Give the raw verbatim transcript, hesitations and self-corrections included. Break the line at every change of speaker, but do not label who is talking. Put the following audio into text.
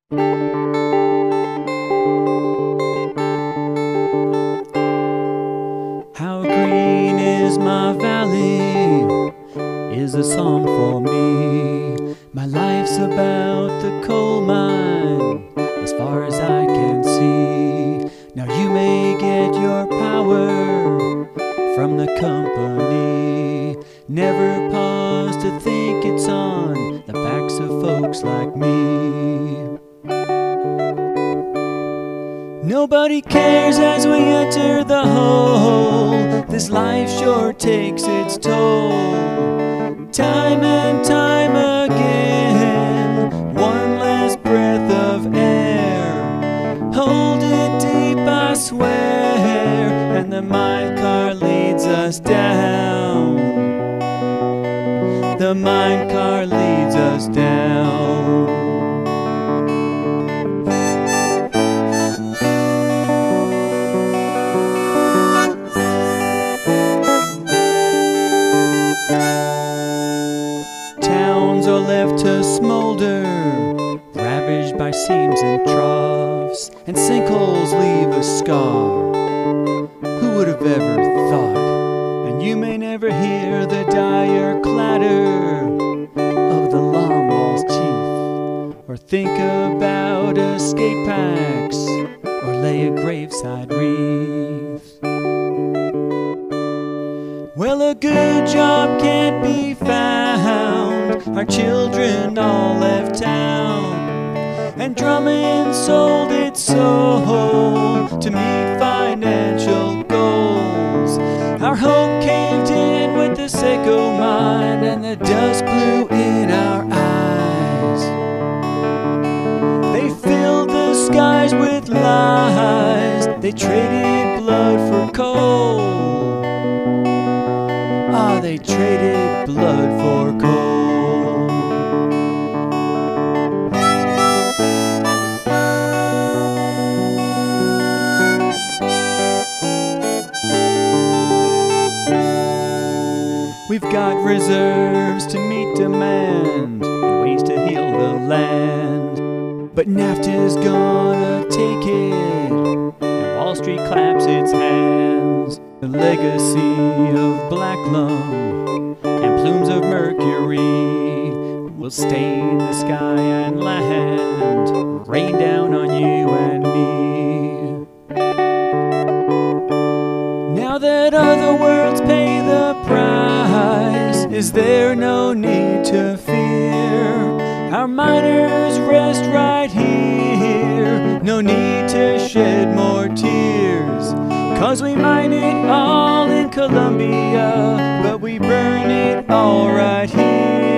How green is my valley is a song for me. My life's about the coal mine as far as I can see. Now you may get your power from the company. Never pause to think it's on the backs of folks like me. Nobody cares as we enter the hole. This life sure takes its toll. Time and time again, one last breath of air. Hold it deep, I swear, and the mine car leads us down. The mine car leads us down. Towns are left to smolder, ravaged by seams and troughs, and sinkholes leave a scar. Who would have ever thought? And you may never hear the dire clatter of the long wall's teeth, or think about escape packs, or lay a graveside wreath. Well, a good job can't be found. Our children all left town, and Drummond sold its soul to meet financial goals. Our hope caved in with the Seco mine, and the dust blew in our eyes. They filled the skies with lies. They traded blood for coal. Ah, they traded blood for coal. We've got reserves to meet demand and ways to heal the land, but NAFTA's gonna take it, and Wall Street claps its hands. The legacy of black lung and plumes of mercury will stain the sky and land, rain down on you and me. Now that other worlds pay the price, is there no need to fear? Our miners rest right here, no need to shed more tears. 'Cause we mine it all in Colombia, but we burn it all right here.